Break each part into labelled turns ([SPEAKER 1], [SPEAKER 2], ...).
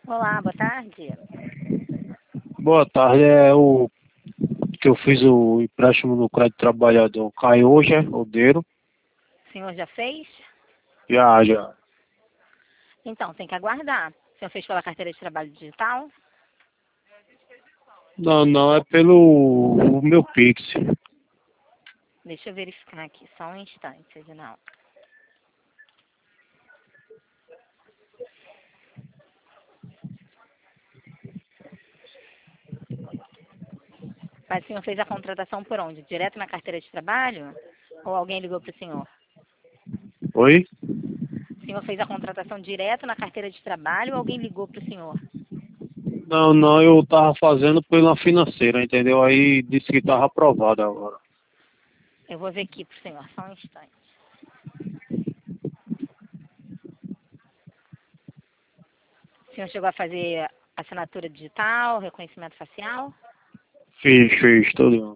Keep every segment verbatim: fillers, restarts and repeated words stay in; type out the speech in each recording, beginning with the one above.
[SPEAKER 1] Olá, boa tarde.
[SPEAKER 2] Boa tarde, é o que eu fiz o empréstimo no crédito trabalhador. Caiu hoje, é? O dinheiro?
[SPEAKER 1] O senhor já fez?
[SPEAKER 2] Já, já.
[SPEAKER 1] Então, tem que aguardar. O senhor fez pela carteira de trabalho digital?
[SPEAKER 2] Não, não, é pelo o meu Pix.
[SPEAKER 1] Deixa eu verificar aqui, só um instante, Edinaldo. Mas o senhor fez a contratação por onde? Direto na carteira de trabalho? Ou alguém ligou para o senhor?
[SPEAKER 2] Oi?
[SPEAKER 1] O senhor fez a contratação direto na carteira de trabalho ou alguém ligou para o senhor?
[SPEAKER 2] Não, não, eu tava fazendo pela financeira, entendeu? Aí disse que tava aprovado agora.
[SPEAKER 1] Eu vou ver aqui para o senhor, só um instante. O senhor chegou a fazer assinatura digital, reconhecimento facial?
[SPEAKER 2] Fiz, fiz, tudo.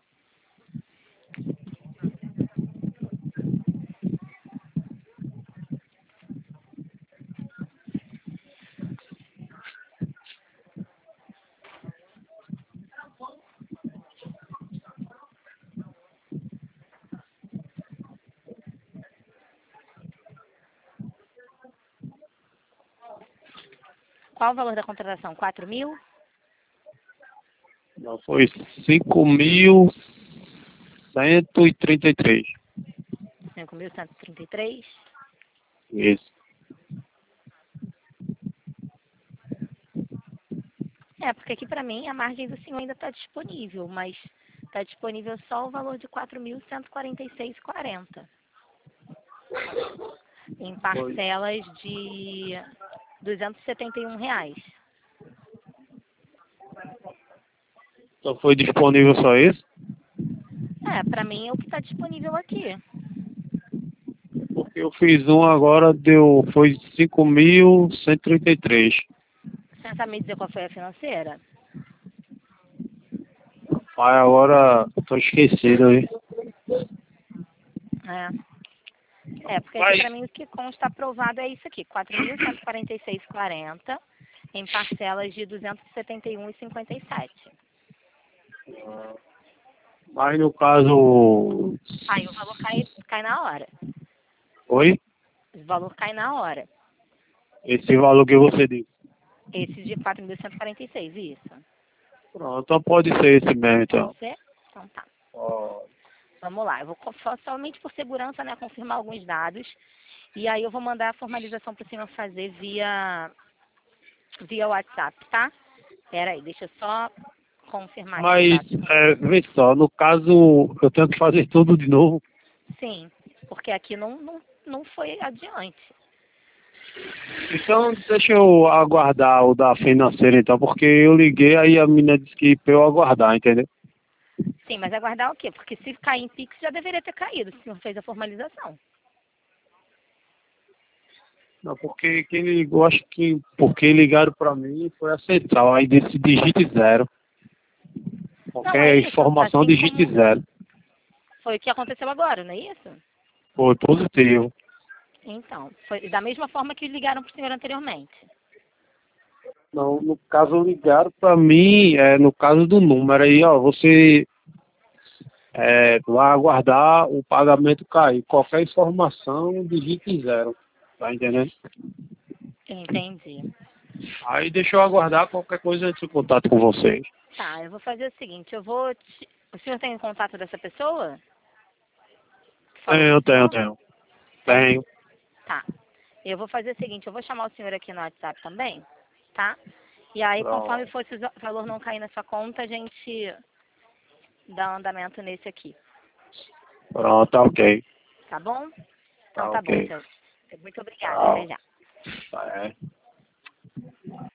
[SPEAKER 1] Qual o valor da contratação? quatro mil?
[SPEAKER 2] Não, foi cinco mil cento e trinta e três.
[SPEAKER 1] cinco mil cento e trinta e três?
[SPEAKER 2] Isso.
[SPEAKER 1] É, porque aqui para mim a margem do senhor ainda está disponível, mas está disponível só o valor de quatro mil cento e quarenta e seis e quarenta em
[SPEAKER 2] Foi.
[SPEAKER 1] parcelas de duzentos e setenta e um reais.
[SPEAKER 2] Só foi disponível só isso?
[SPEAKER 1] É, para mim é o que está disponível aqui.
[SPEAKER 2] Porque eu fiz um agora, deu, foi cinco mil cento e trinta e três.
[SPEAKER 1] Você sabe me dizer qual foi a financeira?
[SPEAKER 2] Aí agora tô esquecido aí.
[SPEAKER 1] É, é porque aqui
[SPEAKER 2] Mas,
[SPEAKER 1] para mim o que consta aprovado é isso aqui, quatro mil cento e quarenta e seis e quarenta em parcelas de duzentos e setenta e um e cinquenta e sete.
[SPEAKER 2] mas no caso.
[SPEAKER 1] Aí o valor cai, cai na hora.
[SPEAKER 2] Oi?
[SPEAKER 1] O valor cai na hora.
[SPEAKER 2] Esse valor que você disse.
[SPEAKER 1] Esse de quatro mil cento e quarenta e seis, isso.
[SPEAKER 2] Pronto, então pode ser esse mesmo então.
[SPEAKER 1] Pode ser? Então tá.
[SPEAKER 2] Ó,
[SPEAKER 1] Vamos lá. Eu vou co- só- somente por segurança, né, confirmar alguns dados. E aí eu vou mandar a formalização para o senhor fazer via, via WhatsApp, tá? Pera aí, deixa eu só confirmar aqui os
[SPEAKER 2] mas,
[SPEAKER 1] dados com
[SPEAKER 2] é,
[SPEAKER 1] você.
[SPEAKER 2] vê só, no caso, eu tenho que fazer tudo de novo.
[SPEAKER 1] Sim, porque aqui não, não, não foi adiante.
[SPEAKER 2] Então, deixa eu aguardar o da financeira então, porque eu liguei aí a menina disse que pra eu aguardar, entendeu?
[SPEAKER 1] Sim, mas aguardar o quê? Porque se cair em Pix já deveria ter caído, se o senhor fez a formalização.
[SPEAKER 2] Não, porque quem ligou, acho que porque ligaram pra mim foi a central, aí disse digite zero.
[SPEAKER 1] Não, é
[SPEAKER 2] Qualquer
[SPEAKER 1] isso.
[SPEAKER 2] informação
[SPEAKER 1] Assim
[SPEAKER 2] digite
[SPEAKER 1] como
[SPEAKER 2] zero.
[SPEAKER 1] foi o que aconteceu agora, não é isso?
[SPEAKER 2] Foi positivo.
[SPEAKER 1] Então, foi da mesma forma que ligaram para o senhor anteriormente.
[SPEAKER 2] Não, no caso ligaram para mim, é, no caso do número aí, ó, você é, vai aguardar o pagamento cair. Qualquer informação, digite zero. Tá entendendo?
[SPEAKER 1] Entendi.
[SPEAKER 2] Aí deixa eu aguardar qualquer coisa entre em contato com vocês.
[SPEAKER 1] Tá, eu vou fazer o seguinte, eu vou te... O senhor tem o contato dessa pessoa? Que falou com
[SPEAKER 2] Tenho,
[SPEAKER 1] o
[SPEAKER 2] tenho,
[SPEAKER 1] senhor?
[SPEAKER 2] tenho.
[SPEAKER 1] Tem?
[SPEAKER 2] Tenho.
[SPEAKER 1] Tá. Eu vou fazer o seguinte, eu vou chamar o senhor aqui no WhatsApp também, tá? E aí, conforme
[SPEAKER 2] Pronto,
[SPEAKER 1] for esse valor não cair na sua conta, a gente dá andamento nesse aqui,
[SPEAKER 2] pronto, tá ok.
[SPEAKER 1] tá bom? Então
[SPEAKER 2] Tá
[SPEAKER 1] tá bom,
[SPEAKER 2] ok.
[SPEAKER 1] senhor. Muito obrigada,
[SPEAKER 2] Tá,
[SPEAKER 1] até já.
[SPEAKER 2] tá, é.